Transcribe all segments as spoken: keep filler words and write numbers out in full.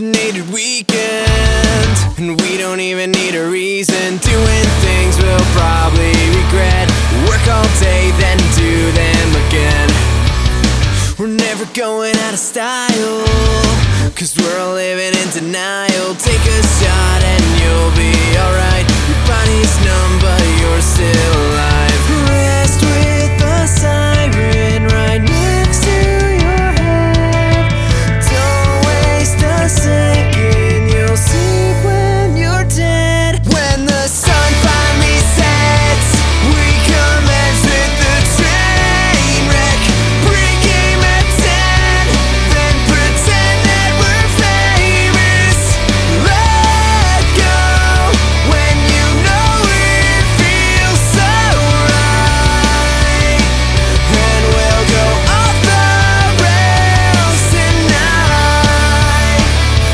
caffeinated weekend, and we don't even need a reason. Doing things we'll probably regret. Work all day, then do them again. We're never going out of style, cause we're all living in denial. Take a shot and you'll be alright. Your body's numb but you're still alive. Rest with the siren right next to your head. Don't waste a second, you'll sleep when you're dead. When the sun finally sets, we commence with the train wreck. Pre-game at ten, then pretend that we're famous. Let go when you know it feels so right, and we'll go off the rails tonight.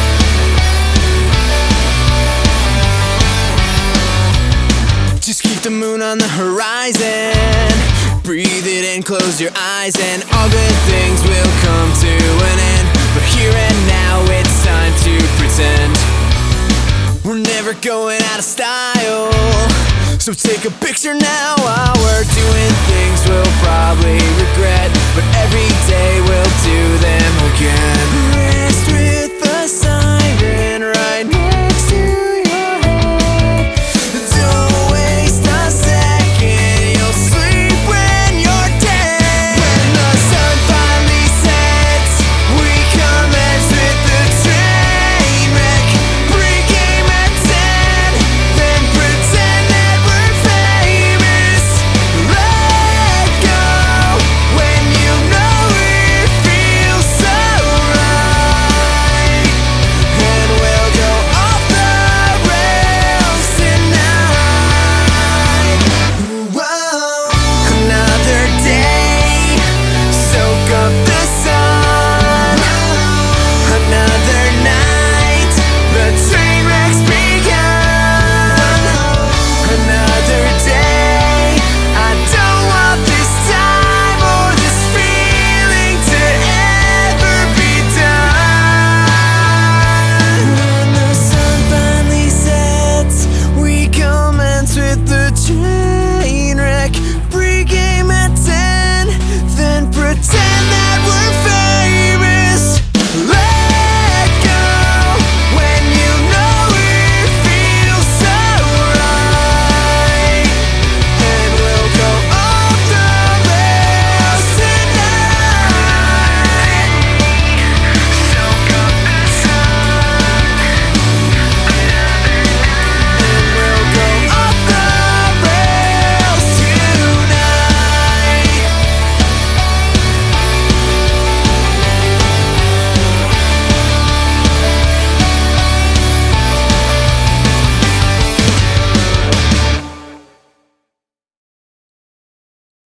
Just keep the moon on the horizon. Breathe it in, close your eyes, and all good things will come to an end. But here and now it's time to pretend we're never going out of style. So take a picture now while we're doing things we'll probably regret, but every day we'll do them again. Rest with the sun.